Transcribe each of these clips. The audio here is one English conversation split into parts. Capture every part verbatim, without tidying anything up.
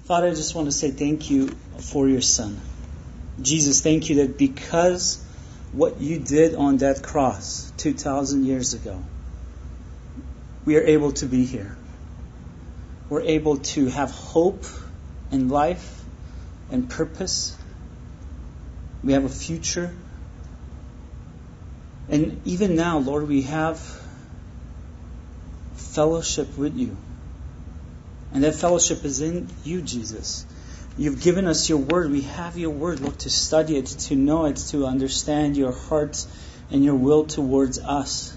Father, I just want to say thank you for your Son. Jesus, thank you that because what you did on that cross two thousand years ago, we are able to be here. We're able to have hope and life and purpose. We have a future. And even now, Lord, we have fellowship with you. And that fellowship is in you, Jesus. You've given us your word. We have your word, Lord, to study it, to know it, to understand your heart and your will towards us.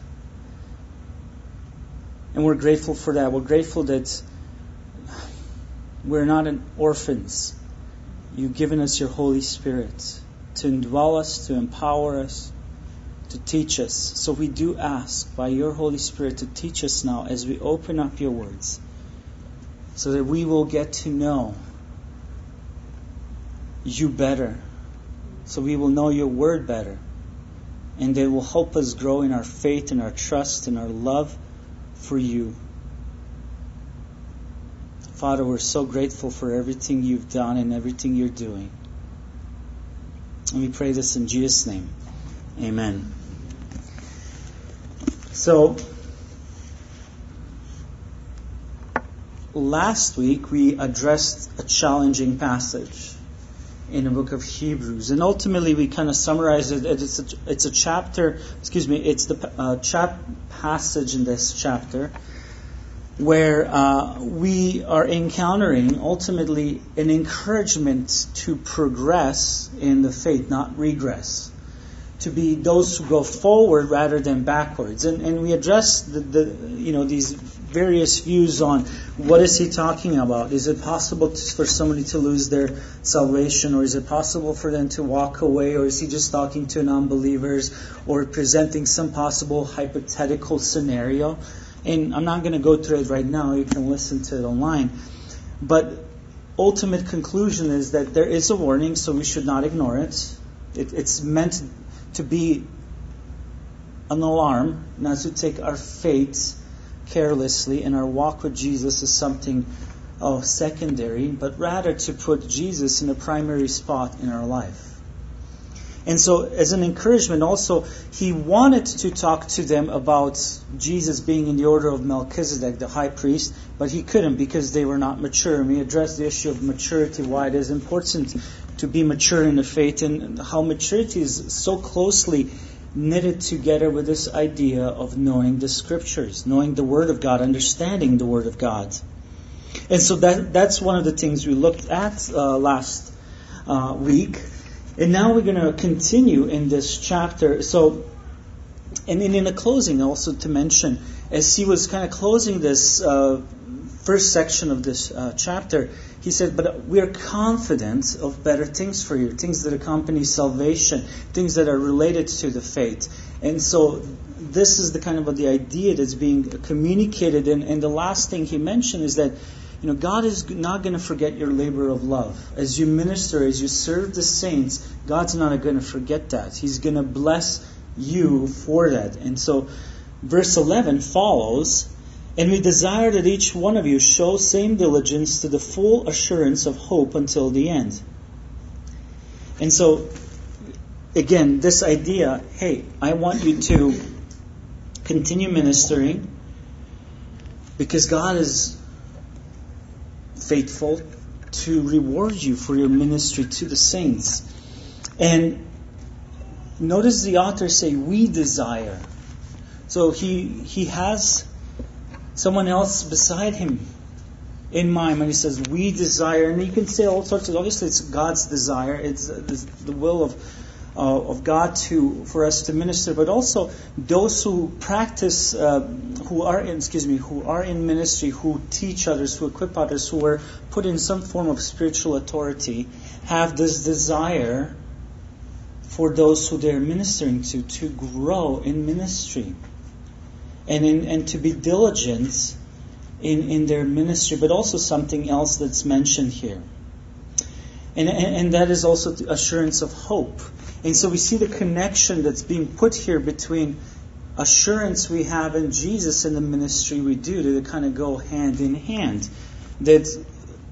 And we're grateful for that. We're grateful that we're not an orphans. You've given us your Holy Spirit to indwell us, to empower us, to teach us. So we do ask by your Holy Spirit to teach us now as we open up your words, so that we will get to know you better, so we will know your word better, and it will help us grow in our faith and our trust and our love for you. Father, we're so grateful for everything you've done and everything you're doing. And we pray this in Jesus' name. Amen. So, last week we addressed a challenging passage in the book of Hebrews, and ultimately we kind of summarized it. It's a, it's a chapter. Excuse me. It's the uh, chap passage in this chapter where uh, we are encountering ultimately an encouragement to progress in the faith, not regress. To be those who go forward rather than backwards, and and we address the, the you know these various views on what is he talking about. Is it possible to, for somebody to lose their salvation, or is it possible for them to walk away, or is he just talking to non-believers, or presenting some possible hypothetical scenario? And I'm not going to go through it right now. You can listen to it online, but ultimate conclusion is that there is a warning, so we should not ignore it. it it's meant to be an alarm, not to take our faith carelessly and our walk with Jesus as something oh, secondary, but rather to put Jesus in a primary spot in our life. And so, as an encouragement also, he wanted to talk to them about Jesus being in the order of Melchizedek, the high priest, but he couldn't because they were not mature. And we addressed the issue of maturity, why it is important to be mature in the faith, and how maturity is so closely knitted together with this idea of knowing the Scriptures, knowing the Word of God, understanding the Word of God. And so that that's one of the things we looked at uh, last uh, week. And now we're going to continue in this chapter. So, and in the closing also to mention, as he was kind of closing this uh, first section of this uh, chapter, he said, but we are confident of better things for you, things that accompany salvation, things that are related to the faith. And so this is the kind of the idea that's being communicated. And, and the last thing he mentioned is that, you know, God is not going to forget your labor of love. As you minister, as you serve the saints, God's not going to forget that. He's going to bless you for that. And so verse eleven follows, and we desire that each one of you show same diligence to the full assurance of hope until the end. And so, again, this idea, hey, I want you to continue ministering because God is faithful to reward you for your ministry to the saints. And notice the author say, we desire. So he he has someone else beside him in mind when he says we desire. And you can say all sorts of, obviously it's God's desire. It's the will of uh, of God to for us to minister, but also those who practice, uh, who are in, excuse me, who are in ministry, who teach others, who equip others, who are put in some form of spiritual authority, have this desire for those who they're ministering to to grow in ministry and in, and to be diligent in in their ministry, but also something else that's mentioned here. And, and, and that is also the assurance of hope. And so we see the connection that's being put here between assurance we have in Jesus and the ministry we do, to kind of go hand in hand. That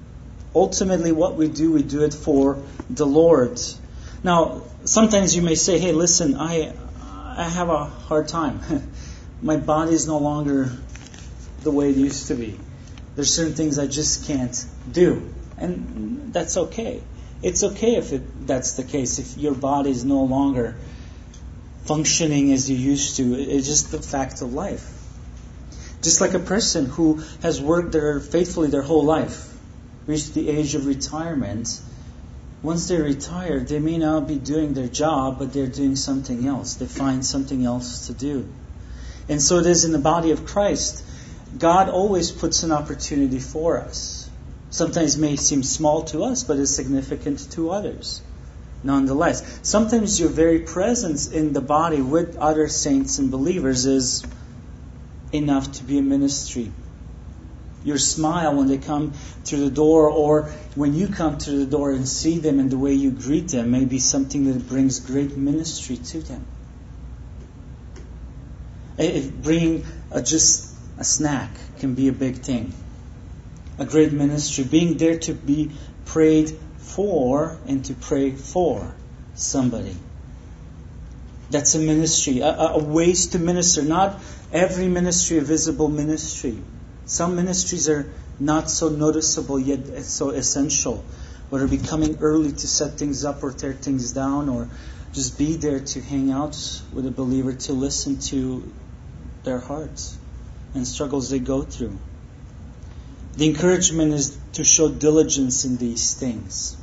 ultimately what we do, we do it for the Lord. Now, sometimes you may say, hey, listen, I I have a hard time. My body is no longer the way it used to be. There's certain things I just can't do. And that's okay. It's okay if it, that's the case, if your body is no longer functioning as you used to. It's just the fact of life. Just like a person who has worked there faithfully their whole life, reached the age of retirement. Once they're retired, they may not be doing their job, but they're doing something else. They find something else to do. And so it is in the body of Christ. God always puts an opportunity for us. Sometimes it may seem small to us, but is significant to others. Nonetheless, sometimes your very presence in the body with other saints and believers is enough to be a ministry. Your smile when they come through the door, or when you come through the door and see them and the way you greet them, may be something that brings great ministry to them. If bringing a, just a snack can be a big thing. A great ministry. Being there to be prayed for and to pray for somebody. That's a ministry. A, a ways to minister. Not every ministry a visible ministry. Some ministries are not so noticeable yet so essential. Whether be coming early to set things up or tear things down, or just be there to hang out with a believer, to listen to their hearts and struggles they go through. The encouragement is to show diligence in these things.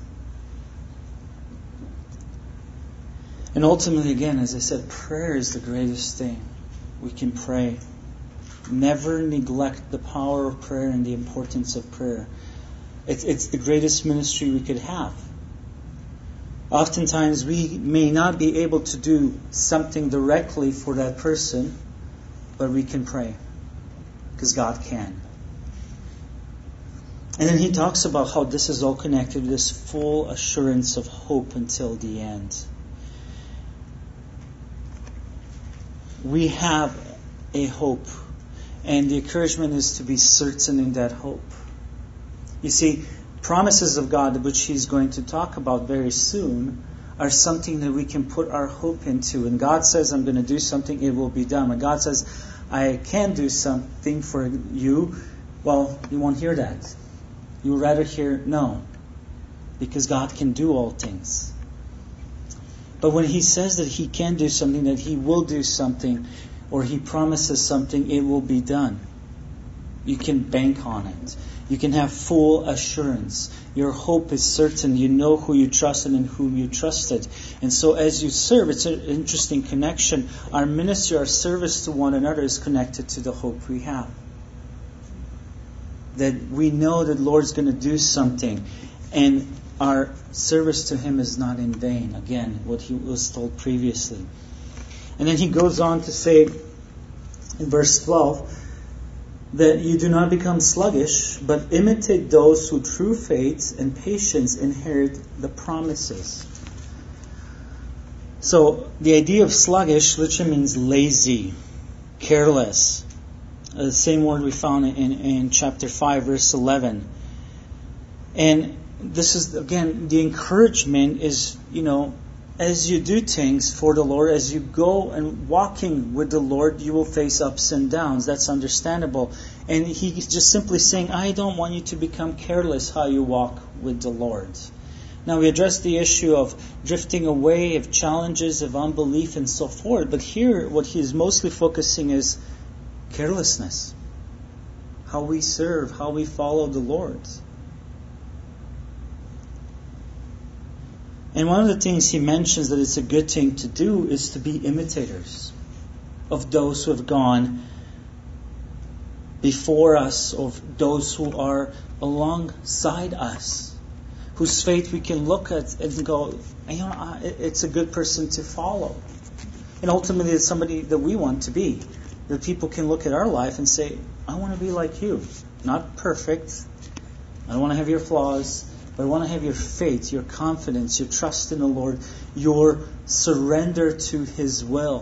And ultimately, again, as I said, prayer is the greatest thing. We can pray. Never neglect the power of prayer and the importance of prayer. It's, it's the greatest ministry we could have. Oftentimes we may not be able to do something directly for that person, but we can pray. Because God can. And then he talks about how this is all connected to this full assurance of hope until the end. We have a hope. And the encouragement is to be certain in that hope. You see, promises of God, which he's going to talk about very soon, are something that we can put our hope into. And God says, I'm going to do something, it will be done. When God says, I can do something for you, well, you won't hear that. You would rather hear no. Because God can do all things. But when he says that he can do something, that he will do something, or he promises something, it will be done. You can bank on it. You can have full assurance. Your hope is certain. You know who you trusted and whom you trusted. And so as you serve, it's an interesting connection. Our ministry, our service to one another is connected to the hope we have. That we know that the Lord's going to do something. And our service to him is not in vain. Again, what he was told previously. And then he goes on to say in verse twelve that you do not become sluggish, but imitate those who through faith and patience inherit the promises. So the idea of sluggish literally means lazy, careless. Uh, the same word we found in, in chapter five, verse eleven. And this is, again, the encouragement is, you know, as you do things for the Lord, as you go and walking with the Lord, you will face ups and downs. That's understandable. And he's just simply saying, I don't want you to become careless how you walk with the Lord. Now, we addressed the issue of drifting away, of challenges, of unbelief, and so forth. But here, what he's mostly focusing is carelessness. How we serve, how we follow the Lord. And one of the things he mentions that it's a good thing to do is to be imitators of those who have gone before us, of those who are alongside us, whose faith we can look at and go, you know, it's a good person to follow. And ultimately it's somebody that we want to be. That people can look at our life and say, I want to be like you. Not perfect. I don't want to have your flaws. But I want to have your faith, your confidence, your trust in the Lord, your surrender to his will.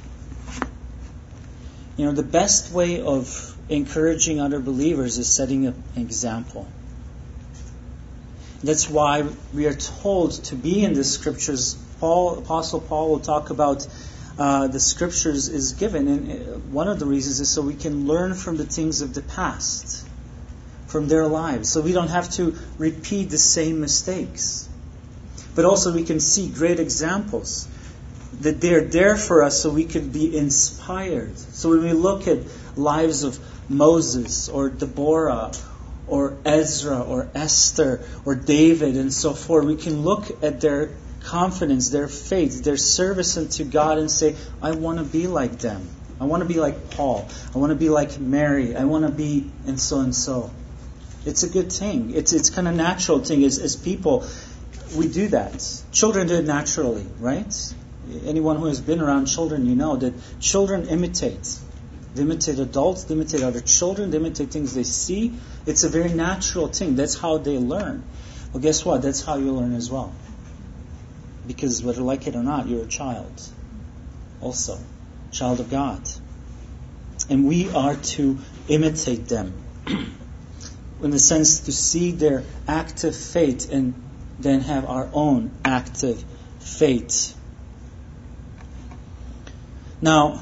You know, the best way of encouraging other believers is setting an example. That's why we are told to be in the Scriptures. Paul, Apostle Paul will talk about uh, the Scriptures is given, and one of the reasons is so we can learn from the things of the past, from their lives, so we don't have to repeat the same mistakes. But also we can see great examples that they're there for us so we can be inspired. So when we look at lives of Moses or Deborah or Ezra or Esther or David and so forth, we can look at their confidence, their faith, their service unto God and say, I want to be like them. I want to be like Paul. I want to be like Mary. I want to be and so and so. It's a good thing. It's it's kind of natural thing as, as people. We do that. Children do it naturally, right? Anyone who has been around children, you know that children imitate. They imitate adults, they imitate other children, they imitate things they see. It's a very natural thing. That's how they learn. Well, guess what? That's how you learn as well. Because whether like it or not, you're a child. Also, child of God. And we are to imitate them. In the sense to see their active faith and then have our own active faith. Now,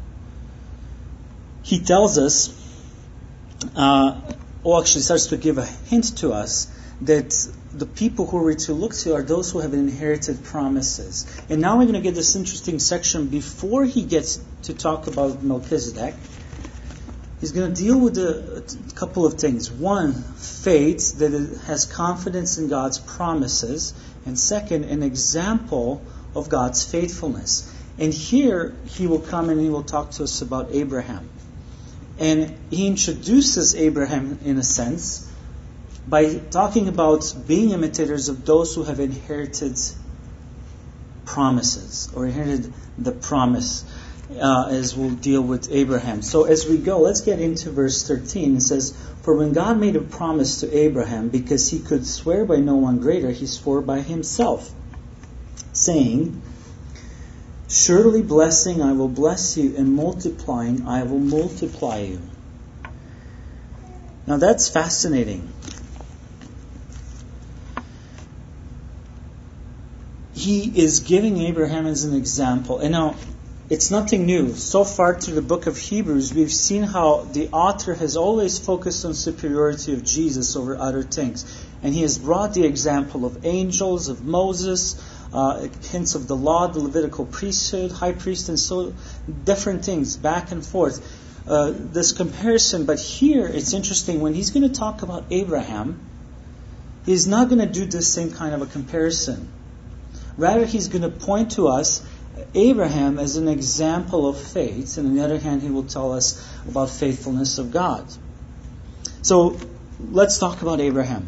he tells us, uh, or actually starts to give a hint to us, that the people who we're to look to are those who have inherited promises. And now we're going to get this interesting section before he gets to talk about Melchizedek. He's going to deal with a, a couple of things. One, faith that has confidence in God's promises. And second, an example of God's faithfulness. And here he will come and he will talk to us about Abraham. And he introduces Abraham in a sense by talking about being imitators of those who have inherited promises or inherited the promise. Uh, as we'll deal with Abraham. So as we go, let's get into verse thirteen. It says, For when God made a promise to Abraham, because he could swear by no one greater, he swore by himself, saying, Surely blessing I will bless you, and multiplying I will multiply you. Now that's fascinating. He is giving Abraham as an example. And now, it's nothing new. So far through the book of Hebrews, we've seen how the author has always focused on superiority of Jesus over other things. And he has brought the example of angels, of Moses, uh, hints of the law, the Levitical priesthood, high priest, and so different things back and forth. Uh, this comparison, but here it's interesting, when he's going to talk about Abraham, he's not going to do the same kind of a comparison. Rather, he's going to point to us Abraham as an example of faith, and on the other hand, he will tell us about faithfulness of God. So, let's talk about Abraham.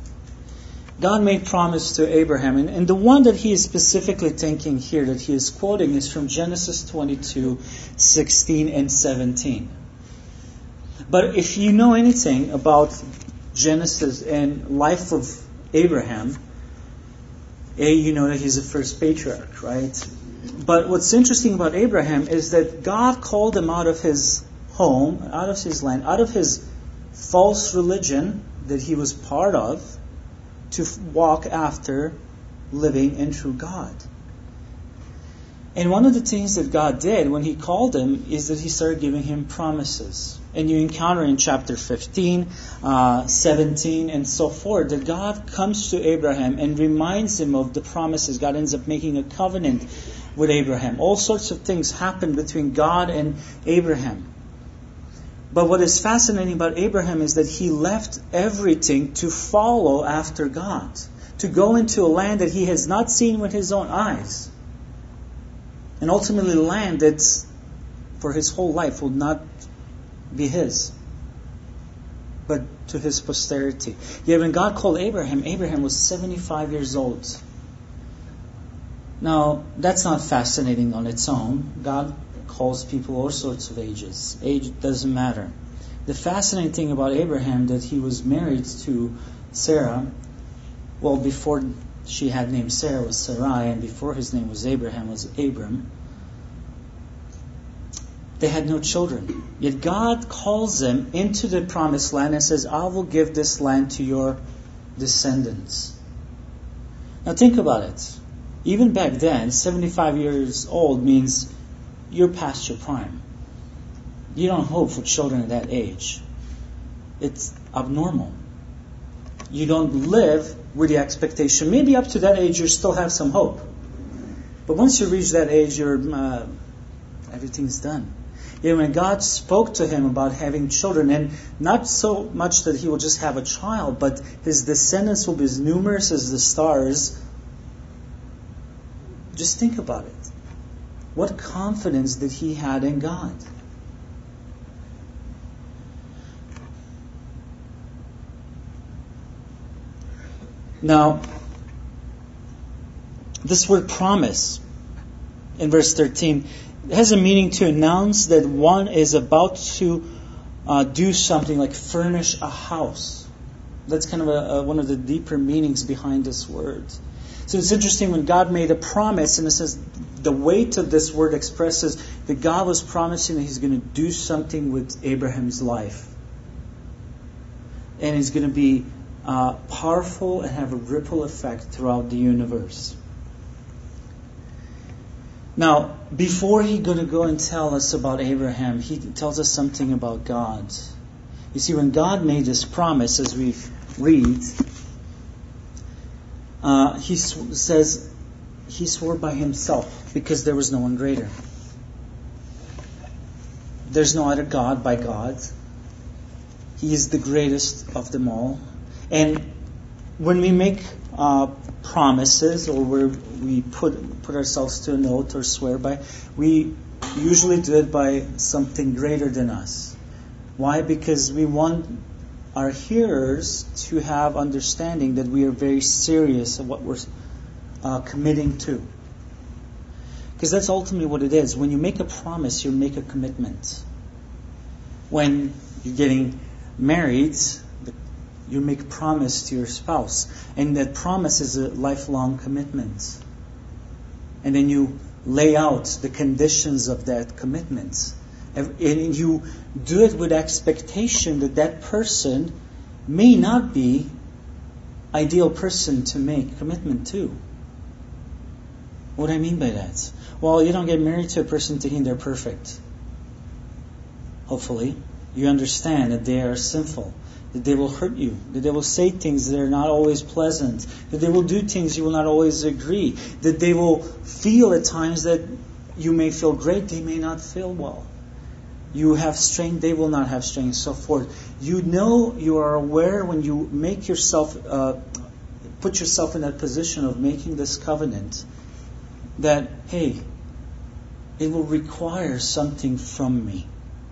God made promise to Abraham, and, and the one that he is specifically thinking here, that he is quoting, is from Genesis twenty-two, sixteen and seventeen. But if you know anything about Genesis and life of Abraham, A, you know that he's the first patriarch, right? But what's interesting about Abraham is that God called him out of his home, out of his land, out of his false religion that he was part of, to walk after living in true God. And one of the things that God did when he called him is that he started giving him promises. And you encounter in chapter fifteen, uh, seventeen, and so forth, that God comes to Abraham and reminds him of the promises. God ends up making a covenant with Abraham. All sorts of things happen between God and Abraham. But what is fascinating about Abraham is that he left everything to follow after God, to go into a land that he has not seen with his own eyes. And ultimately a land that's for his whole life will not be his, but to his posterity. Yet when God called Abraham, Abraham was seventy-five years old. Now, that's not fascinating on its own. God calls people all sorts of ages. Age doesn't matter. The fascinating thing about Abraham, that he was married to Sarah. Well, before she had name Sarah was Sarai, and before his name was Abraham was Abram. They had no children. Yet God calls them into the promised land and says, I will give this land to your descendants. Now think about it. Even back then, seventy-five years old means you're past your prime. You don't hope for children at that age. It's abnormal. You don't live with the expectation. Maybe up to that age you still have some hope. But once you reach that age, you're uh, everything's done. You know, when God spoke to him about having children, and not so much that he will just have a child, but his descendants will be as numerous as the stars. Just think about it. What confidence did he had in God? Now, this word promise in verse thirteen has a meaning to announce that one is about to uh, do something, like furnish a house. That's kind of a, a, one of the deeper meanings behind this word. So it's interesting when God made a promise, and it says the weight of this word expresses that God was promising that He's going to do something with Abraham's life. And He's going to be uh, powerful and have a ripple effect throughout the universe. Now, before He's going to go and tell us about Abraham, He tells us something about God. You see, when God made this promise, as we read, uh, He sw- says He swore by Himself because there was no one greater. There's no other God by God. He is the greatest of them all. And when we make uh, promises, or where we put put ourselves to a note or swear by, we usually do it by something greater than us. Why? Because we want our hearers to have understanding that we are very serious of what we're uh, committing to. Because that's ultimately what it is. When you make a promise, you make a commitment. When you're getting married, you make a promise to your spouse. And that promise is a lifelong commitment. And then you lay out the conditions of that commitment. And you do it with expectation that that person may not be ideal person to make commitment to. What do I mean by that? Well, you don't get married to a person thinking they're perfect. Hopefully. You understand that they are sinful, that they will hurt you, that they will say things that are not always pleasant, that they will do things you will not always agree, that they will feel at times that you may feel great, they may not feel well. You have strength, they will not have strength, so forth. You know, you are aware when you make yourself, uh, put yourself in that position of making this covenant, that, hey, it will require something from me.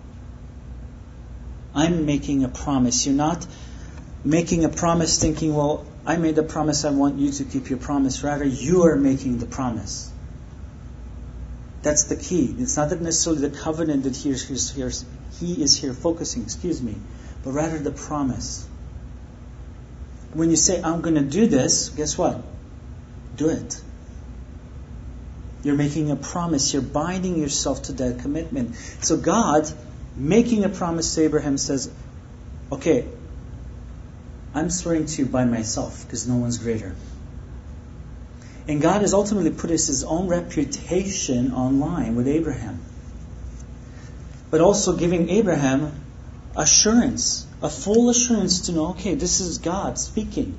I'm making a promise. You're not making a promise thinking, well, I made a promise, I want you to keep your promise. Rather, you are making the promise. That's the key. It's not necessarily the covenant that he is here, he is here focusing, excuse me, but rather the promise. When you say, I'm going to do this, guess what? Do it. You're making a promise. You're binding yourself to that commitment. So God, making a promise to Abraham, says, okay, I'm swearing to you by myself because no one's greater. And God has ultimately put his own reputation online with Abraham. But also giving Abraham assurance, a full assurance to know, okay, this is God speaking.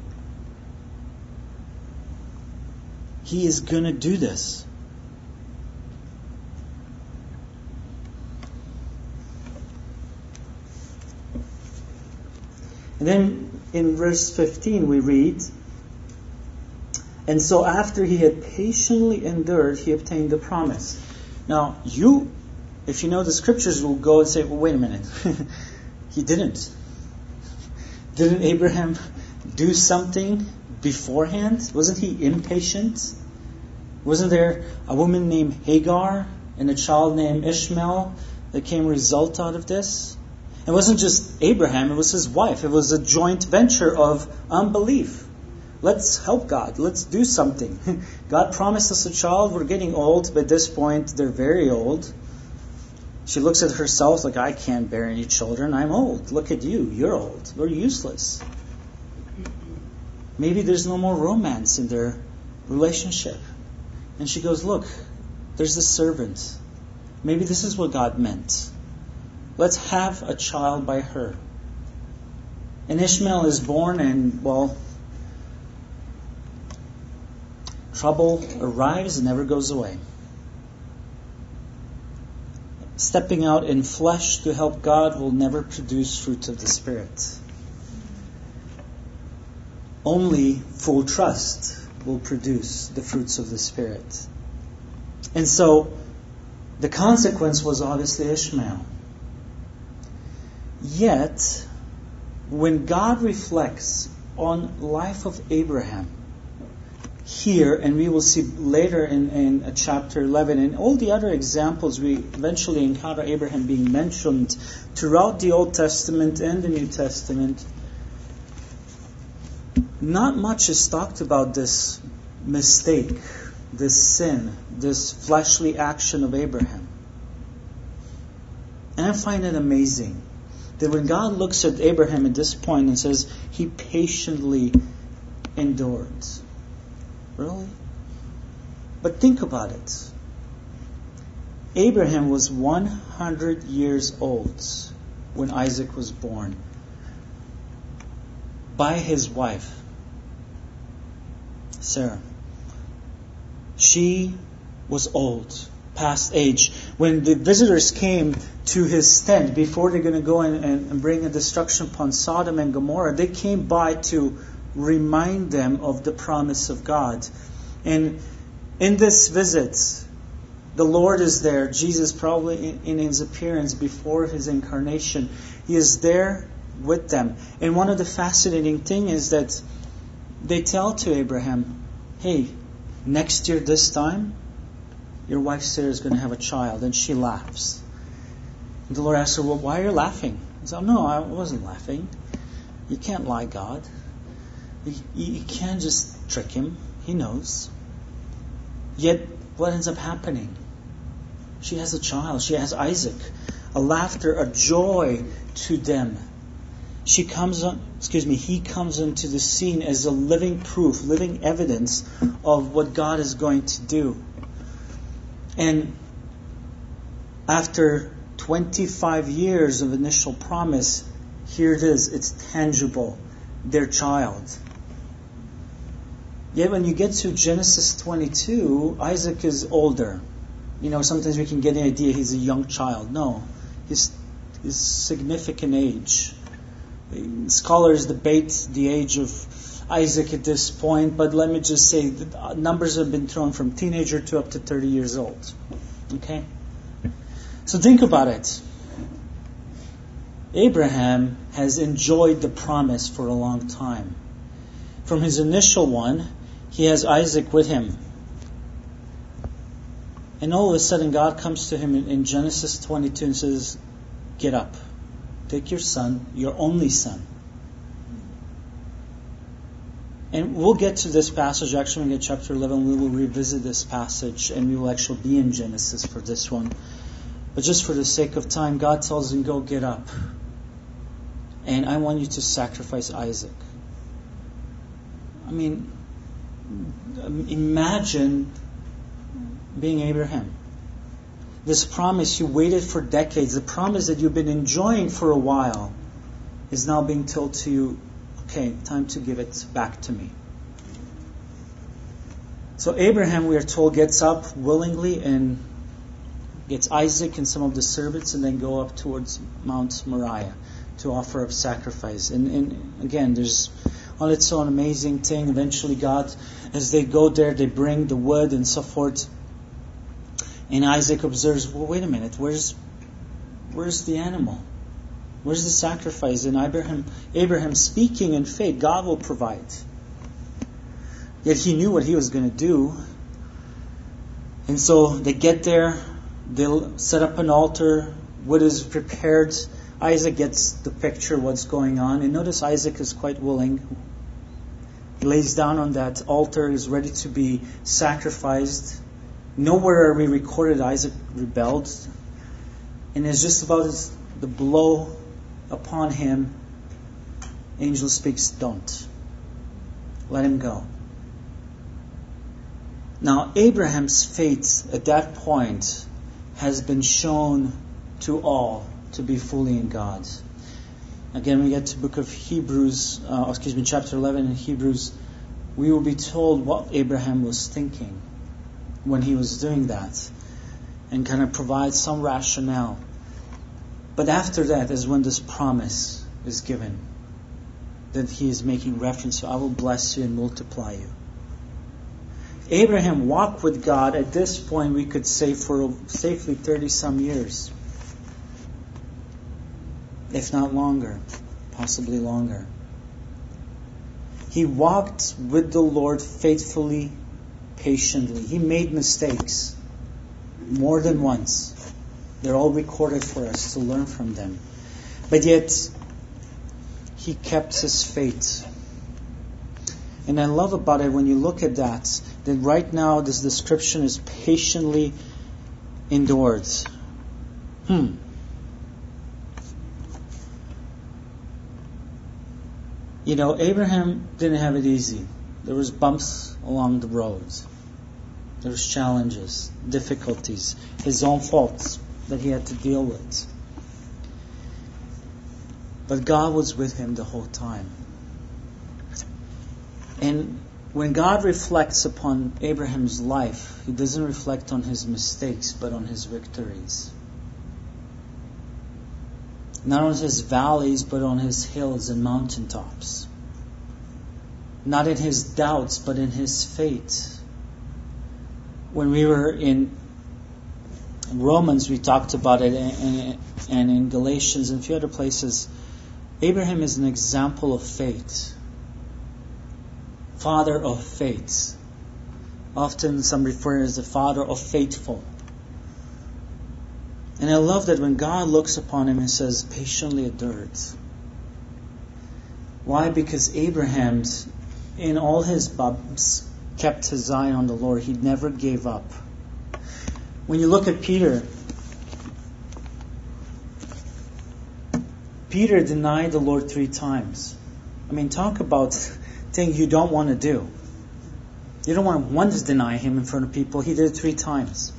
He is going to do this. And then in verse fifteen we read, and so after he had patiently endured, he obtained the promise. Now, you, if you know the scriptures, will go and say, well, wait a minute. He didn't. Didn't Abraham do something beforehand? Wasn't he impatient? Wasn't there a woman named Hagar and a child named Ishmael that came a result out of this? It wasn't just Abraham, it was his wife. It was a joint venture of unbelief. Let's help God. Let's do something. God promised us a child. We're getting old. But at this point, they're very old. She looks at herself like, I can't bear any children. I'm old. Look at you. You're old. We're useless. Maybe there's no more romance in their relationship. And she goes, look, there's this servant. Maybe this is what God meant. Let's have a child by her. And Ishmael is born, and, well, trouble arrives and never goes away. Stepping out in flesh to help God will never produce fruit of the Spirit. Only full trust will produce the fruits of the Spirit. And so, the consequence was obviously Ishmael. Yet, when God reflects on life of Abraham here, and we will see later in, in chapter eleven, and all the other examples we eventually encounter Abraham being mentioned throughout the Old Testament and the New Testament, not much is talked about this mistake, this sin, this fleshly action of Abraham. And I find it amazing that when God looks at Abraham at this point and says, he patiently endured. Really? But think about it. Abraham was one hundred years old when Isaac was born by his wife, Sarah. She was old, past age. When the visitors came to his tent, before they're going to go in and, and bring a destruction upon Sodom and Gomorrah, they came by to remind them of the promise of God. And in this visit, the Lord is there. Jesus, probably in, in his appearance before his incarnation, he is there with them. And one of the fascinating things is that they tell to Abraham, hey, next year this time, your wife Sarah is going to have a child. And she laughs. And the Lord asks her, well, why are you laughing? He said, no, I wasn't laughing. You can't lie, God. You, you can't just trick him. He knows. Yet, what ends up happening? She has a child. She has Isaac. A laughter, a joy to them. She comes on, excuse me, he comes into the scene as a living proof, living evidence of what God is going to do. And after twenty-five years of initial promise, here it is. It's tangible. Their child. Yet when you get to Genesis twenty-two, Isaac is older. You know, sometimes we can get the idea he's a young child. No, he's, he's significant age. Scholars debate the age of Isaac at this point, but let me just say that numbers have been thrown from teenager to up to thirty years old. Okay? So think about it. Abraham has enjoyed the promise for a long time. From his initial one, he has Isaac with him. And all of a sudden God comes to him in, in Genesis twenty-two and says, get up. Take your son, your only son. And we'll get to this passage. Actually, when we get chapter eleven, we will revisit this passage and we will actually be in Genesis for this one. But just for the sake of time, God tells him, go get up. And I want you to sacrifice Isaac. I mean, imagine being Abraham. This promise you waited for decades, the promise that you've been enjoying for a while, is now being told to you, okay, time to give it back to me. So Abraham, we are told, gets up willingly and gets Isaac and some of the servants and then go up towards Mount Moriah to offer up sacrifice. And, and again, there's on its own amazing thing. Eventually God, as they go there, they bring the wood and so forth. And Isaac observes, well, wait a minute, where's where's the animal? Where's the sacrifice? And Abraham, Abraham speaking in faith, God will provide. Yet he knew what he was going to do. And so they get there, they'll set up an altar, wood is prepared. Isaac gets the picture of what's going on. And notice Isaac is quite willing. He lays down on that altar, is ready to be sacrificed. Nowhere are we recorded Isaac rebelled. And it's just about as the blow upon him, angel speaks, don't. Let him go. Now, Abraham's faith at that point has been shown to all to be fully in God. Again, we get to the book of Hebrews, uh, excuse me, chapter eleven in Hebrews, we will be told what Abraham was thinking when he was doing that, and kind of provide some rationale. But after that is when this promise is given, that he is making reference to, I will bless you and multiply you. Abraham walked with God at this point, we could say, for safely thirty some years. If not longer, possibly longer. He walked with the Lord faithfully, patiently. He made mistakes more than once. They're all recorded for us to learn from them. But yet, he kept his faith. And I love about it when you look at that, that right now this description is patiently endured. Hmm. You know, Abraham didn't have it easy. There was bumps along the roads. There was challenges, difficulties, his own faults that he had to deal with. But God was with him the whole time. And when God reflects upon Abraham's life, He doesn't reflect on his mistakes, but on his victories. Not on his valleys, but on his hills and mountaintops. Not in his doubts, but in his faith. When we were in Romans, we talked about it, and, and in Galatians and a few other places, Abraham is an example of faith. Father of faith. Often some refer as the father of faithful. And I love that when God looks upon him and says, patiently endured. Why? Because Abraham, in all his bumps, kept his eye on the Lord. He never gave up. When you look at Peter, Peter denied the Lord three times. I mean, talk about things you don't want to do. You don't want to once deny Him in front of people. He did it three times.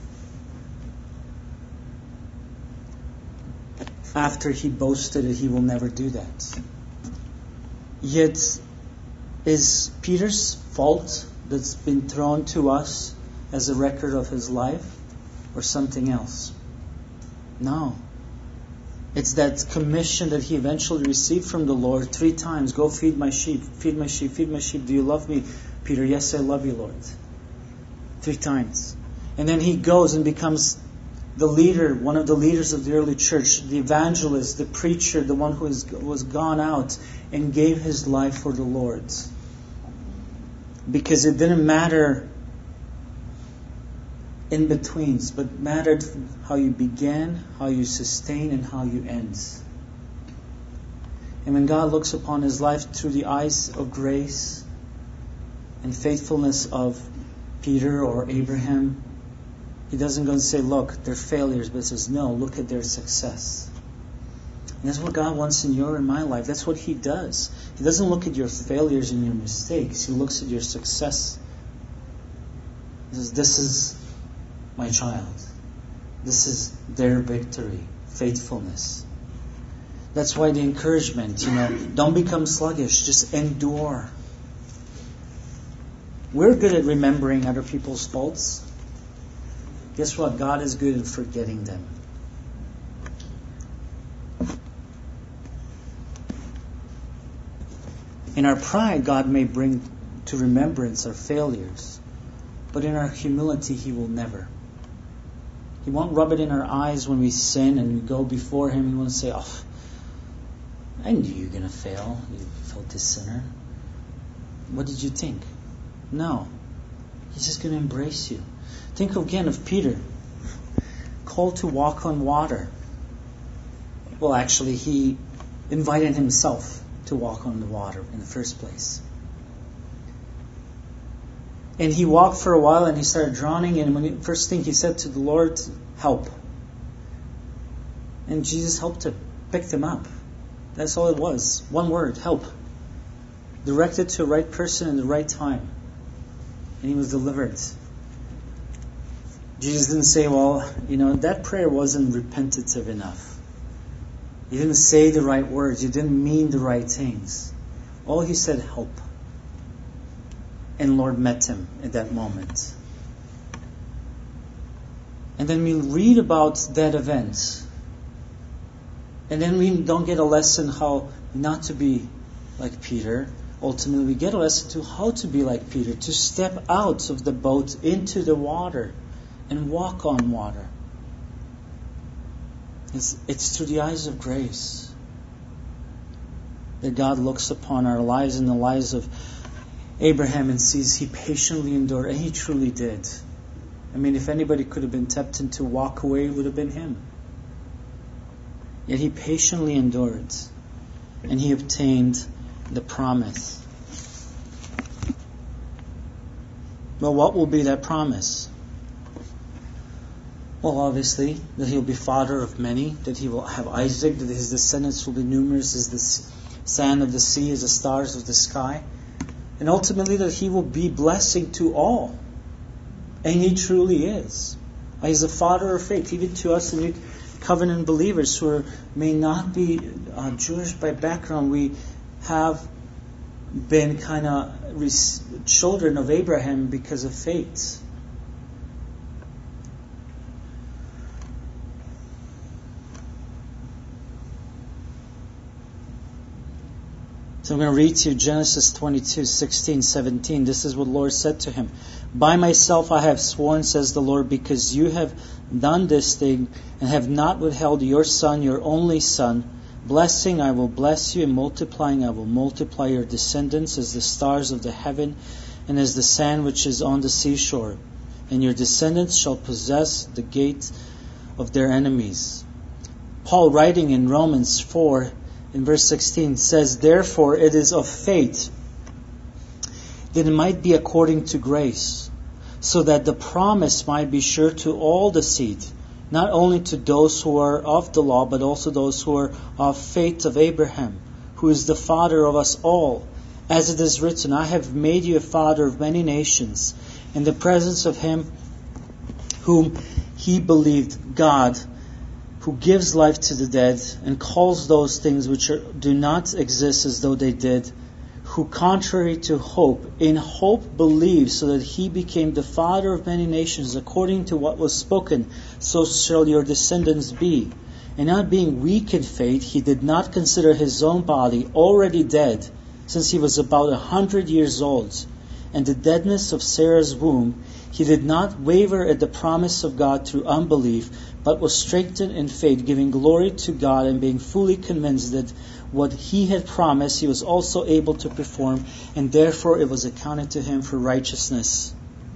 After he boasted that he will never do that. Yet, is Peter's fault that's been thrown to us as a record of his life, or something else? No. It's that commission that he eventually received from the Lord three times. Go feed my sheep, feed my sheep, feed my sheep. Do you love me, Peter? Yes, I love you, Lord. Three times. And then he goes and becomes the leader, one of the leaders of the early church, the evangelist, the preacher, the one who is, was gone out and gave his life for the Lord. Because it didn't matter in betweens, but mattered how you began, how you sustain, and how you end. And when God looks upon his life through the eyes of grace and faithfulness of Peter or Abraham, He doesn't go and say, look, they're failures, but He says, no, look at their success. And that's what God wants in your and my life. That's what He does. He doesn't look at your failures and your mistakes. He looks at your success. He says, this is my child. This is their victory, faithfulness. That's why the encouragement, you know, don't become sluggish, just endure. We're good at remembering other people's faults. Guess what? God is good at forgetting them. In our pride, God may bring to remembrance our failures, but in our humility, He will never. He won't rub it in our eyes when we sin and we go before Him. He won't say, oh, I knew you were going to fail, you filthy sinner. What did you think? No. He's just going to embrace you. Think again of Peter, called to walk on water. Well, actually, he invited himself to walk on the water in the first place. And he walked for a while and he started drowning. And when he, first thing he said to the Lord, help. And Jesus helped him, picked him up. That's all it was. One word, help. directed to the right person in the right time. And he was delivered. Jesus didn't say, well, you know, that prayer wasn't repentative enough. You didn't say the right words. You didn't mean the right things. All he said, help. And Lord met him at that moment. And then we read about that event. And then we don't get a lesson how not to be like Peter. Ultimately, we get a lesson to how to be like Peter, to step out of the boat into the water and walk on water. It's, it's through the eyes of grace that God looks upon our lives and the lives of Abraham and sees he patiently endured, and he truly did. I mean, if anybody could have been tempted to walk away, it would have been him. Yet he patiently endured, and he obtained the promise. Well, what will be that promise? Well, obviously, that he'll be father of many, that he will have Isaac, that his descendants will be numerous as the sand of the sea, as the stars of the sky. And ultimately that he will be blessing to all. And he truly is. He's a father of faith, even to us New Covenant believers who are, may not be uh, Jewish by background. We have been kind of res- children of Abraham because of faith. So I'm going to read to you Genesis twenty-two, sixteen, seventeen. This is what the Lord said to him. By myself I have sworn, says the Lord, because you have done this thing and have not withheld your son, your only son. Blessing I will bless you, and multiplying I will multiply your descendants as the stars of the heaven and as the sand which is on the seashore. And your descendants shall possess the gate of their enemies. Paul, writing in Romans four, in verse sixteen, says, therefore it is of faith, that it might be according to grace, so that the promise might be sure to all the seed, not only to those who are of the law, but also those who are of faith of Abraham, who is the father of us all. As it is written, I have made you a father of many nations, in the presence of him whom he believed, God, who gives life to the dead and calls those things which are, do not exist as though they did, who contrary to hope, in hope believed, so that he became the father of many nations, according to what was spoken, so shall your descendants be. And not being weak in faith, he did not consider his own body already dead, since he was about a hundred years old, and the deadness of Sarah's womb. He did not waver at the promise of God through unbelief, but was strengthened in faith, giving glory to God, and being fully convinced that what he had promised he was also able to perform, and therefore it was accounted to him for righteousness.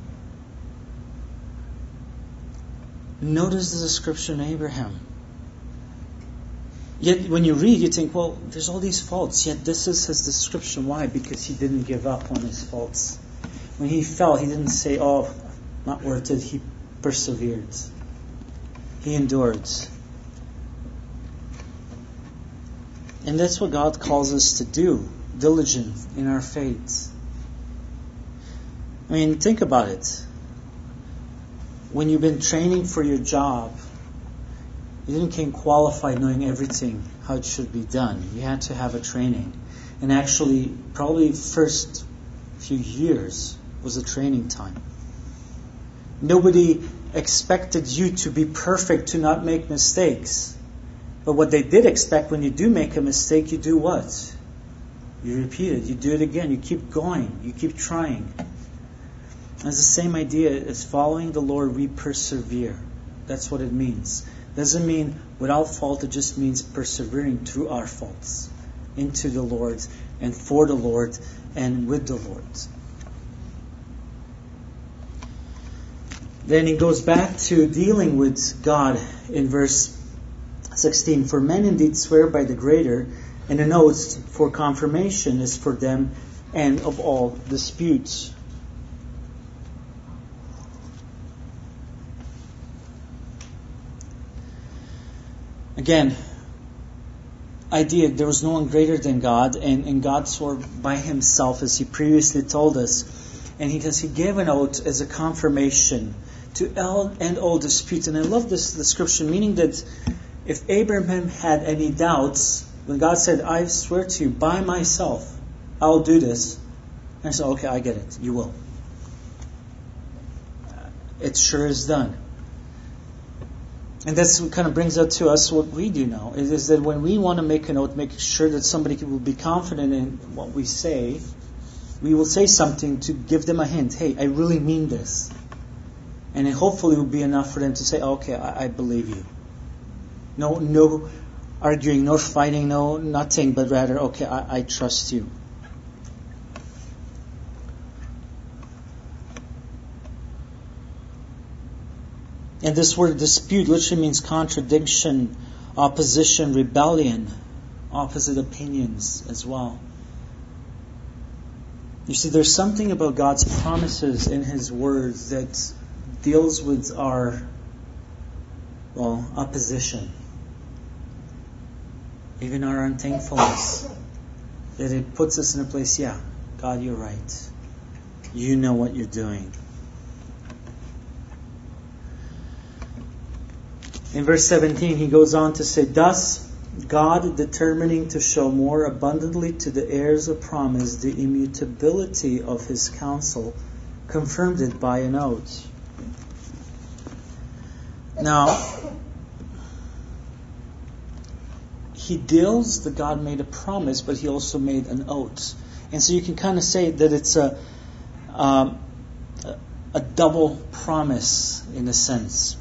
Notice the description of Abraham. Yet when you read, you think, well, there's all these faults, yet this is his description. Why? Because he didn't give up on his faults. When he fell, he didn't say, oh, not worth it. He persevered. He endured. And that's what God calls us to do, diligent in our faith. I mean, think about it. When you've been training for your job, you didn't come qualified knowing everything, how it should be done. You had to have a training. And actually, probably first few years was a training time. Nobody expected you to be perfect, to not make mistakes. But what they did expect, when you do make a mistake, you do what? You repeat it. You do it again. You keep going. You keep trying. It's the same idea as following the Lord. We persevere. That's what it means. It doesn't mean without fault. It just means persevering through our faults into the Lord and for the Lord and with the Lord. Then he goes back to dealing with God in verse sixteen. For men indeed swear by the greater, and an oath for confirmation is for them, and of all disputes. Again, idea, there was no one greater than God, and, and God swore by himself, as he previously told us. And he, he gave an oath as a confirmation to end all disputes. And I love this description, meaning that if Abraham had any doubts, when God said, I swear to you by myself, I'll do this. And I said, okay, I get it. You will. It sure is done. And that's what kind of brings up to us what we do now, is, is that when we want to make an oath, make sure that somebody will be confident in what we say, we will say something to give them a hint. Hey, I really mean this. And it hopefully will be enough for them to say, okay, I, I believe you. No, no arguing, no fighting, no nothing, but rather, okay, I, I trust you. And this word dispute literally means contradiction, opposition, rebellion, opposite opinions as well. You see, there's something about God's promises in His words that deals with our, well, opposition. Even our unthankfulness. That it puts us in a place, yeah, God, you're right. You know what you're doing. In verse seventeen, he goes on to say, thus, God, determining to show more abundantly to the heirs of promise the immutability of His counsel, confirmed it by an oath. Now, He deals that God made a promise, but He also made an oath. And so you can kind of say that it's a, um, a double promise in a sense.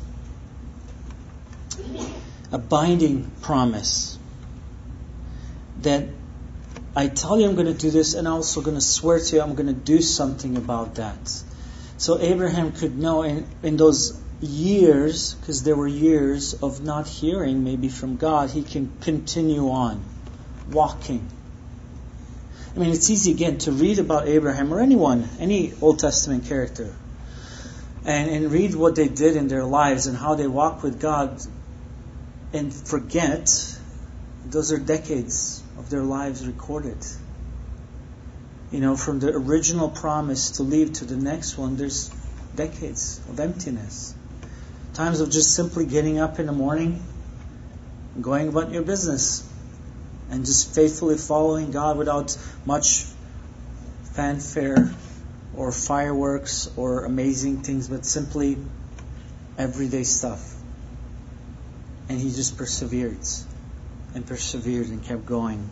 A binding promise that I tell you I'm going to do this, and I'm also going to swear to you I'm going to do something about that. So Abraham could know in, in those years, because there were years of not hearing maybe from God, he can continue on walking. I mean, it's easy again to read about Abraham or anyone, any Old Testament character, and, and read what they did in their lives and how they walked with God, and forget those are decades of their lives recorded. You know, from the original promise to leave to the next one, there's decades of emptiness. Times of just simply getting up in the morning and going about your business and just faithfully following God without much fanfare or fireworks or amazing things, but simply everyday stuff. And he just persevered and persevered and kept going.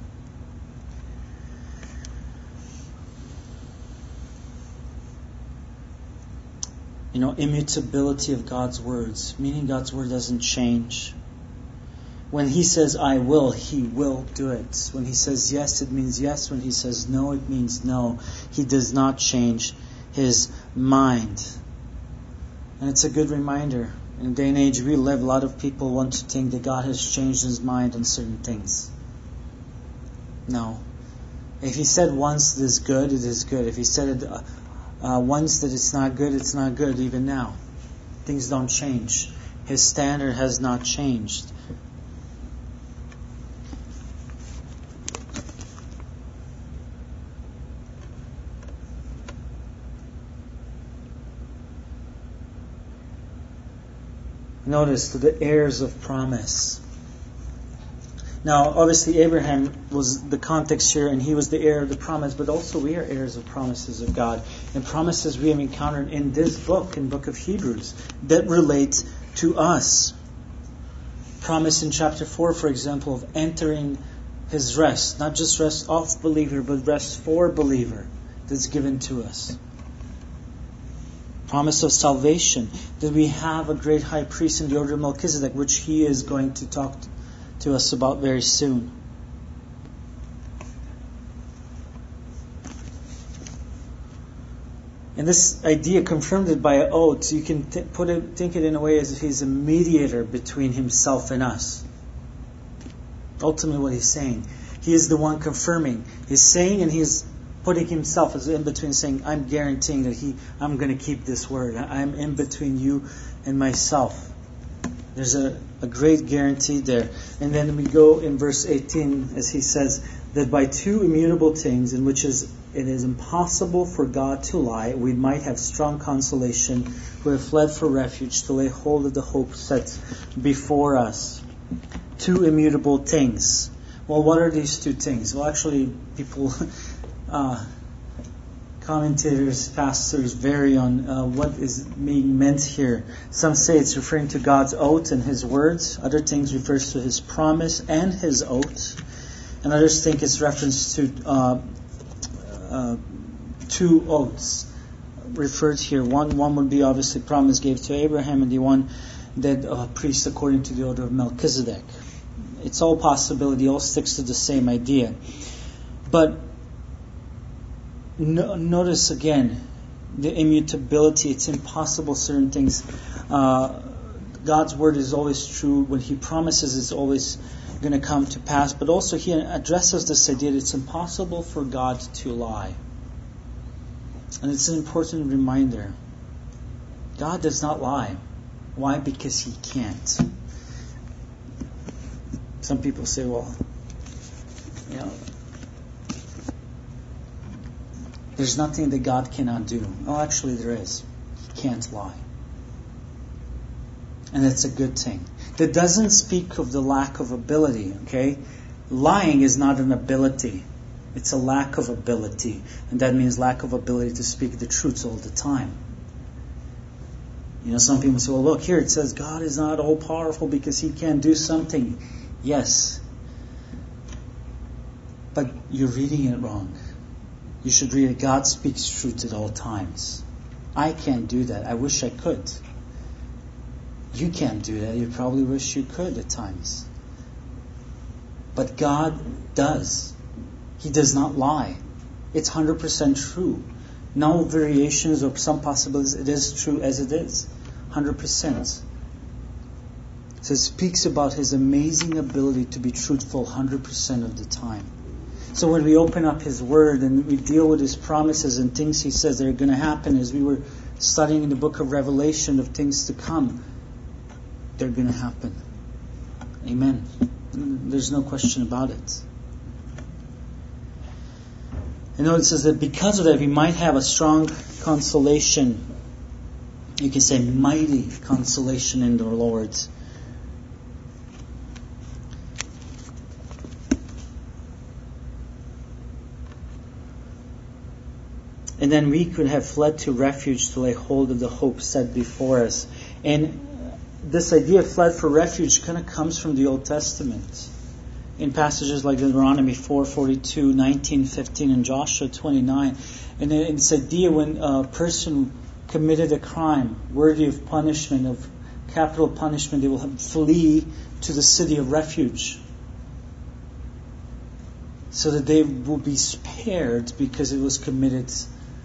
You know, immutability of God's words, meaning God's word doesn't change. When He says, I will, He will do it. When He says yes, it means yes. When He says no, it means no. He does not change His mind. And it's a good reminder. In the day and age we live, a lot of people want to think that God has changed His mind on certain things. No. If He said once it is good, it is good. If He said it uh, uh, once that it's not good, it's not good even now. Things don't change. His standard has not changed. Notice, to the heirs of promise. Now, obviously, Abraham was the context here, and he was the heir of the promise, but also we are heirs of promises of God. And promises we have encountered in this book, in the book of Hebrews, that relate to us. Promise in chapter four, for example, of entering His rest. Not just rest of believer, but rest for believer that's given to us. Promise of salvation, that we have a great high priest in the order of Melchizedek, which he is going to talk to us about very soon. And this idea confirmed it by an oath, so you can th- put it, think it in a way as if He's a mediator between Himself and us. Ultimately what He's saying. He is the one confirming. He's saying and He's putting Himself as in between, saying, I'm guaranteeing that he, I'm going to keep this word. I'm in between you and myself. There's a, a great guarantee there. And then we go in verse eighteen as he says that by two immutable things in which is it is impossible for God to lie, we might have strong consolation who have fled for refuge to lay hold of the hope set before us. Two immutable things. Well, what are these two things? Well, actually, people, uh, commentators, pastors vary on uh, what is being meant here. Some say it's referring to God's oath and His words. Other things refers to His promise and His oath. And others think it's reference to uh, uh, two oaths referred here. One one would be obviously promise gave to Abraham, and the one that uh, priest according to the order of Melchizedek. It's all possibility, all sticks to the same idea. But no, notice again the immutability. It's impossible certain things. Uh, God's word is always true. When He promises, it's always going to come to pass. But also He addresses this idea that it's impossible for God to lie. And it's an important reminder. God does not lie. Why? Because He can't. Some people say, well, you know, there's nothing that God cannot do. Oh, actually there is. He can't lie. And it's a good thing. That doesn't speak of the lack of ability, okay? Lying is not an ability. It's a lack of ability. And that means lack of ability to speak the truth all the time. You know, some people say, well, look, here it says God is not all powerful because He can't do something. Yes. But you're reading it wrong. You should read it. God speaks truth at all times. I can't do that. I wish I could. You can't do that. You probably wish you could at times. But God does. He does not lie. It's one hundred percent true. No variations or some possibilities. It is true as it is. one hundred percent. So it speaks about His amazing ability to be truthful one hundred percent of the time. So when we open up His Word and we deal with His promises and things He says that are going to happen, as we were studying in the book of Revelation of things to come, they're going to happen. Amen. There's no question about it. And note it says that because of that we might have a strong consolation. You can say mighty consolation in the Lord. And then we could have fled to refuge to lay hold of the hope set before us. And this idea of fled for refuge kind of comes from the Old Testament. In passages like Deuteronomy four forty-two, nineteen fifteen, and Joshua twenty-nine. And it's an idea when a person committed a crime worthy of punishment, of capital punishment, they will have flee to the city of refuge, so that they will be spared because it was committed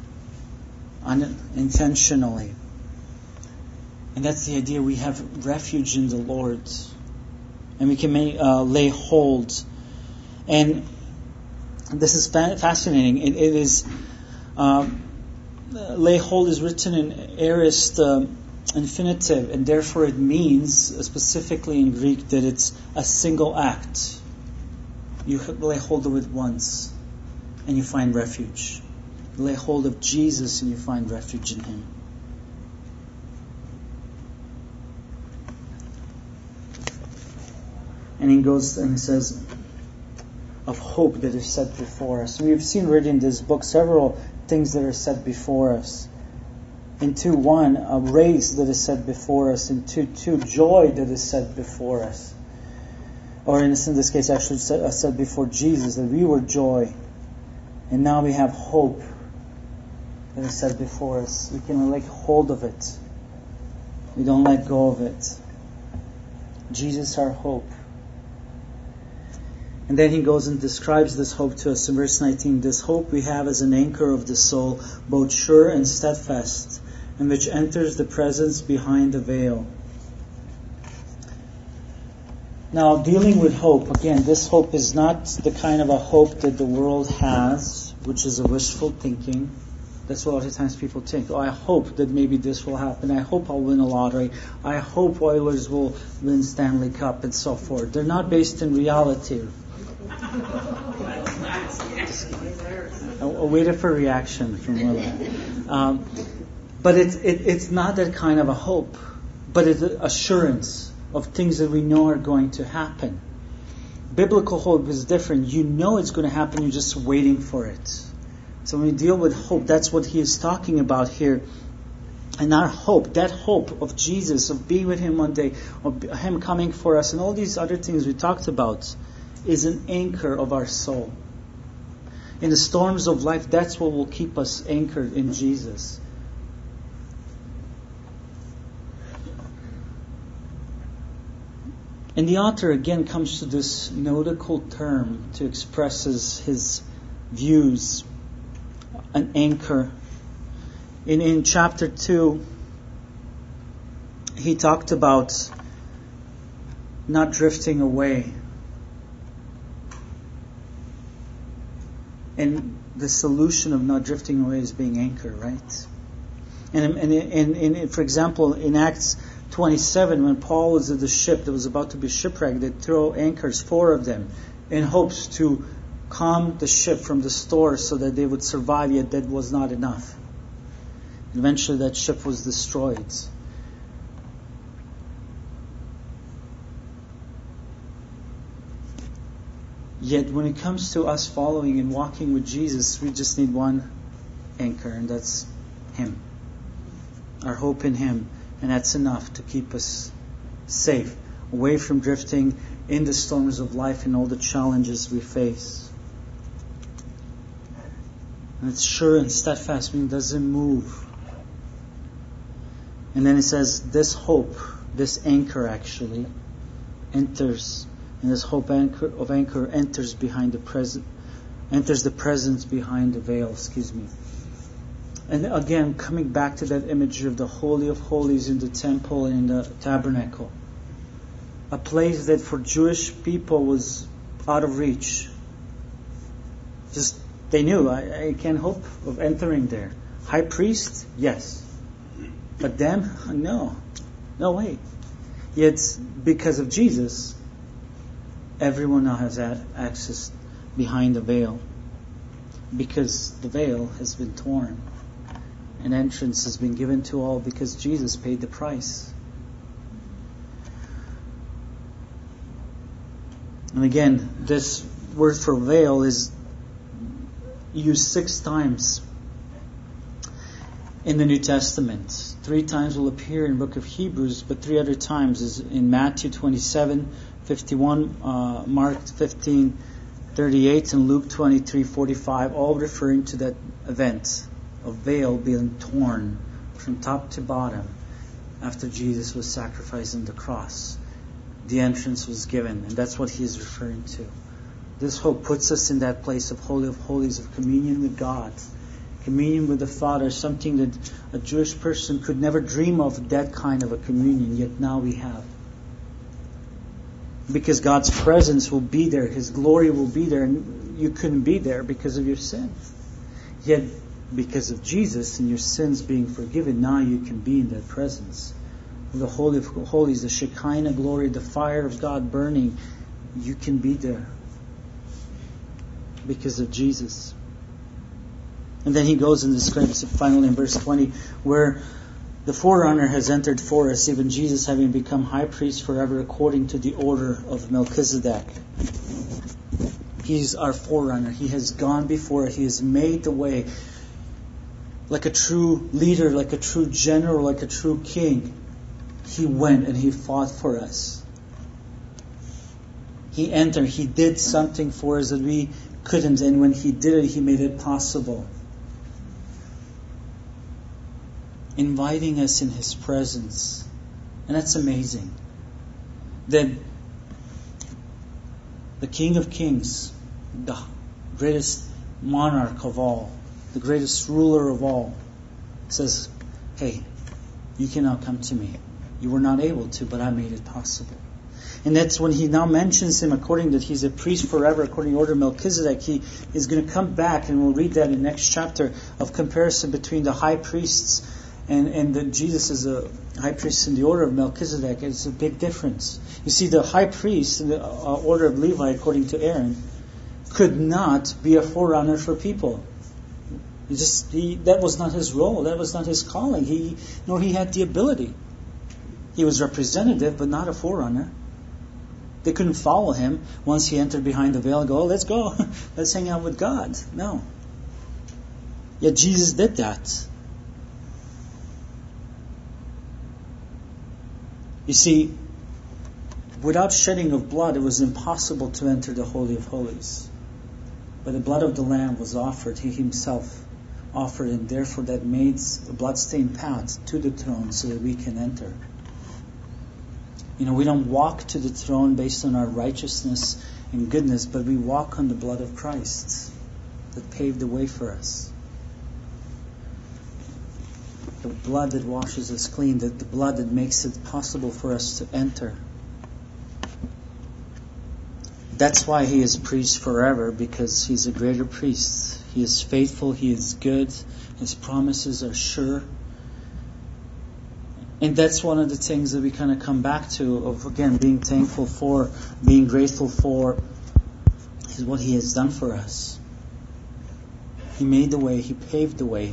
unintentionally. And that's the idea. We have refuge in the Lord, and we can make, uh, lay hold. And this is fa- fascinating. It, it is uh, lay hold is written in aorist uh, infinitive, and therefore it means uh, specifically in Greek that it's a single act. You lay hold of it once, and you find refuge. You lay hold of Jesus, and you find refuge in Him. And he goes and he says, of hope that is set before us. We have seen already in this book several things that are set before us. In two, one, a race that is set before us. In two, two, joy that is set before us. Or in this, in this case, actually set, uh, set before Jesus, that we were joy. And now we have hope that is set before us. We can lay hold of it. We don't let go of it. Jesus, our hope. And then he goes and describes this hope to us in verse nineteen. This hope we have as an anchor of the soul, both sure and steadfast, and which enters the presence behind the veil. Now, dealing with hope, again, this hope is not the kind of a hope that the world has, which is a wishful thinking. That's what a lot of times people think. Oh, I hope that maybe this will happen. I hope I'll win a lottery. I hope Oilers will win Stanley Cup and so forth. They're not based in reality. I waited for a reaction from Willa. Um, but it's it, it's not that kind of a hope, but it's an assurance of things that we know are going to happen. Biblical hope is different. You know it's going to happen. You're just waiting for it. So when we deal with hope, that's what he is talking about here. And our hope, that hope of Jesus, of being with him one day, of him coming for us, and all these other things we talked about, is an anchor of our soul. In the storms of life, that's what will keep us anchored in Jesus. And the author again comes to this nautical term to express his, his views. An anchor. In in chapter two, he talked about not drifting away. And the solution of not drifting away is being anchored, right? And, and, and, and for example, in Acts twenty-seven, when Paul was at the ship that was about to be shipwrecked, they throw anchors, four of them, in hopes to calm the ship from the storm so that they would survive, yet that was not enough. Eventually that ship was destroyed. Yet when it comes to us following and walking with Jesus, we just need one anchor, and that's Him. Our hope in Him. And that's enough to keep us safe, away from drifting in the storms of life and all the challenges we face. And it's sure and steadfast, meaning it doesn't move. And then it says, this hope, this anchor actually, enters, and this hope anchor of anchor enters behind the present, enters the presence behind the veil, excuse me. And again, coming back to that imagery of the Holy of Holies in the temple and in the tabernacle. A place that for Jewish people was out of reach. Just, they knew, I, I can't hope of entering there. High priest? Yes. But them? No. No way. Yet, because of Jesus, everyone now has access behind the veil. Because the veil has been torn. And entrance has been given to all because Jesus paid the price. And again, this word for veil is used six times in the New Testament. Three times will appear in the book of Hebrews, but three other times is in Matthew twenty-seven, fifty-one, uh, Mark fifteen, thirty-eight, and Luke twenty-three, forty-five, all referring to that event of veil being torn from top to bottom after Jesus was sacrificed on the cross. The entrance was given, and that's what he is referring to. This hope puts us in that place of Holy of Holies, of communion with God, communion with the Father, something that a Jewish person could never dream of, that kind of a communion, yet now we have. Because God's presence will be there, His glory will be there, and you couldn't be there because of your sin. Yet, because of Jesus and your sins being forgiven, now you can be in that presence. The Holy of Holies, the Shekinah glory, the fire of God burning, you can be there because of Jesus. And then he goes and describes it finally in verse twenty, where the forerunner has entered for us, even Jesus having become high priest forever according to the order of Melchizedek. He's our forerunner. He has gone before us. He has made the way. Like a true leader, like a true general, like a true king, He went and He fought for us. He entered. He did something for us that we couldn't. And when He did it, He made it possible. Inviting us in His presence. And that's amazing. That the King of Kings, the greatest monarch of all, the greatest ruler of all, says, hey, you can now come to me. You were not able to, but I made it possible. And that's when he now mentions him according that he's a priest forever, according to the order of Melchizedek. He is going to come back, and we'll read that in the next chapter, of comparison between the high priests and, and that Jesus is a high priest in the order of Melchizedek. It's a big difference. You see, the high priest in the uh, order of Levi, according to Aaron, could not be a forerunner for people. He just he, that was not his role. That was not his calling. He nor he had the ability. He was representative, but not a forerunner. They couldn't follow him once he entered behind the veil and go, oh, let's go. Let's hang out with God. No. Yet Jesus did that. You see, without shedding of blood, it was impossible to enter the Holy of Holies. But the blood of the Lamb was offered. He himself offered, and therefore that made a bloodstained path to the throne so that we can enter. You know, we don't walk to the throne based on our righteousness and goodness, but we walk on the blood of Christ that paved the way for us. The blood that washes us clean, the, the blood that makes it possible for us to enter. That's why he is priest forever, because he's a greater priest. He is faithful, he is good, his promises are sure. And that's one of the things that we kind of come back to, of again being thankful for, being grateful for, is what he has done for us. He made the way, he paved the way.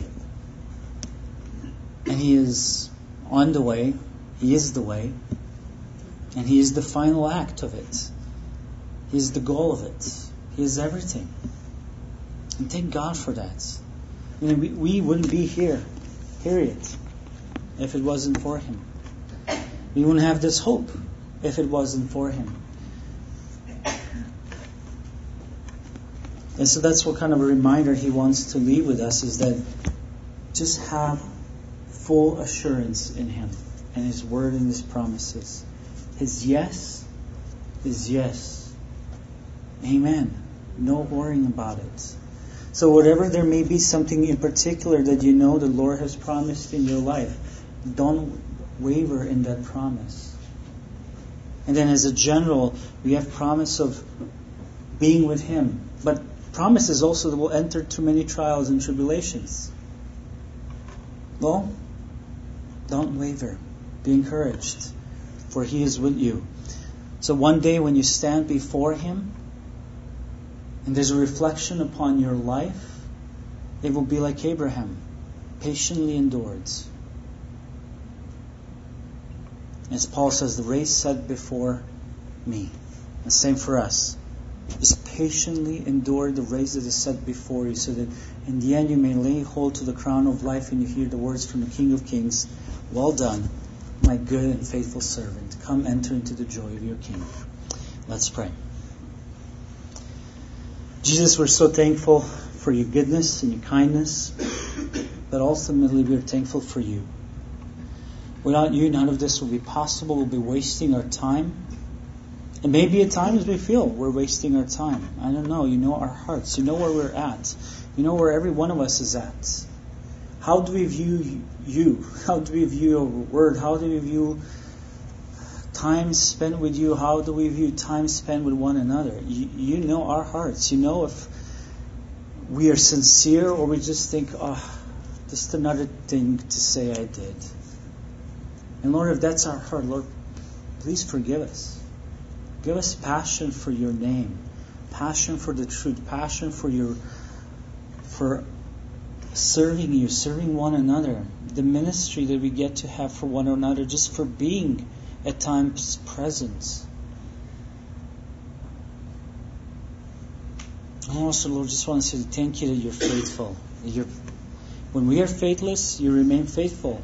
And he is on the way, he is the way, and he is the final act of it. He is the goal of it. He is everything. And thank God for that. You know, we, we wouldn't be here, period, if it wasn't for him. We wouldn't have this hope if it wasn't for him. And so that's what kind of a reminder he wants to leave with us, is that just have full assurance in him and his word and his promises. His yes is yes. Amen. No worrying about it. So whatever there may be something in particular that you know the Lord has promised in your life, don't waver in that promise. And then as a general, we have promise of being with him. But promises also that we'll enter through many trials and tribulations. Well, don't waver. Be encouraged, for he is with you. So one day when you stand before him, and there's a reflection upon your life, it will be like Abraham, patiently endured. As Paul says, the race set before me. The same for us. Just patiently endure the race that is set before you, so that in the end you may lay hold to the crown of life and you hear the words from the King of Kings, well done, my good and faithful servant. Come enter into the joy of your King. Let's pray. Jesus, we're so thankful for your goodness and your kindness, but ultimately we're thankful for you. Without you, none of this will be possible. We'll be wasting our time. And maybe at times we feel we're wasting our time. I don't know. You know our hearts. You know where we're at. You know where every one of us is at. How do we view you? How do we view your word? How do we view time spent with you? How do we view time spent with one another? You, you know our hearts. You know if we are sincere or we just think, oh, just another thing to say I did. And Lord, if that's our heart, Lord, please forgive us. Give us passion for your name, passion for the truth, passion for your, for serving you, serving one another, the ministry that we get to have for one another, just for being at times present. And also, Lord, just want to say thank you that you're faithful. That you're, when we are faithless, you remain faithful.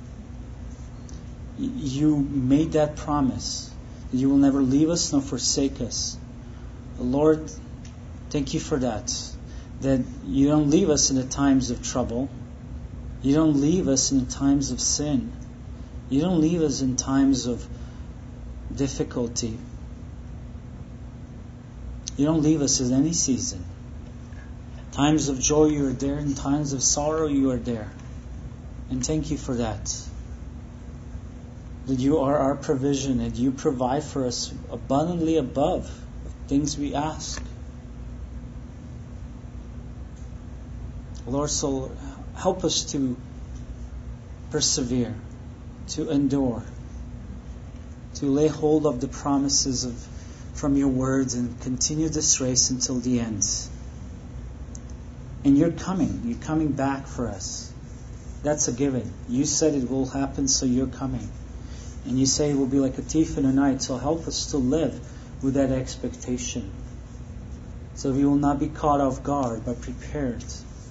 You made that promise that you will never leave us nor forsake us. Lord, thank you for that. That you don't leave us in the times of trouble. You don't leave us in the times of sin. You don't leave us in times of difficulty. You don't leave us in any season. Times of joy you are there, and times of sorrow you are there. And thank you for that. that you are our provision, and you provide for us abundantly above things we ask. Lord, so help us to persevere, to endure, to lay hold of the promises of from your words and continue this race until the end. And you're coming. You're coming back for us. That's a given. You said it will happen, so you're coming. And you say it will be like a thief in the night, so help us to live with that expectation, so we will not be caught off guard, but prepared.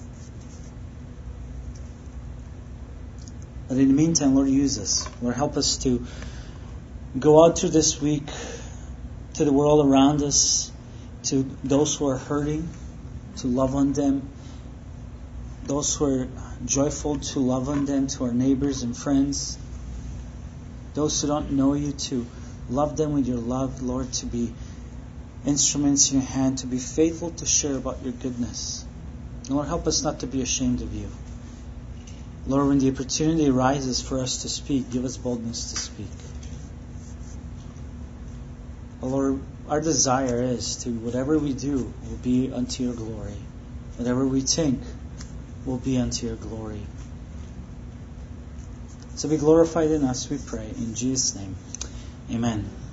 But in the meantime, Lord, use us. Lord, help us to go out through this week to the world around us, to those who are hurting, to love on them. Those who are joyful, to love on them, to our neighbors and friends. Those who don't know you, to love them with your love, Lord, to be instruments in your hand, to be faithful to share about your goodness. Lord, help us not to be ashamed of you. Lord, when the opportunity arises for us to speak, give us boldness to speak. Lord, our desire is to, whatever we do will be unto your glory. Whatever we think will be unto your glory. So be glorified in us, we pray. In Jesus' name, amen.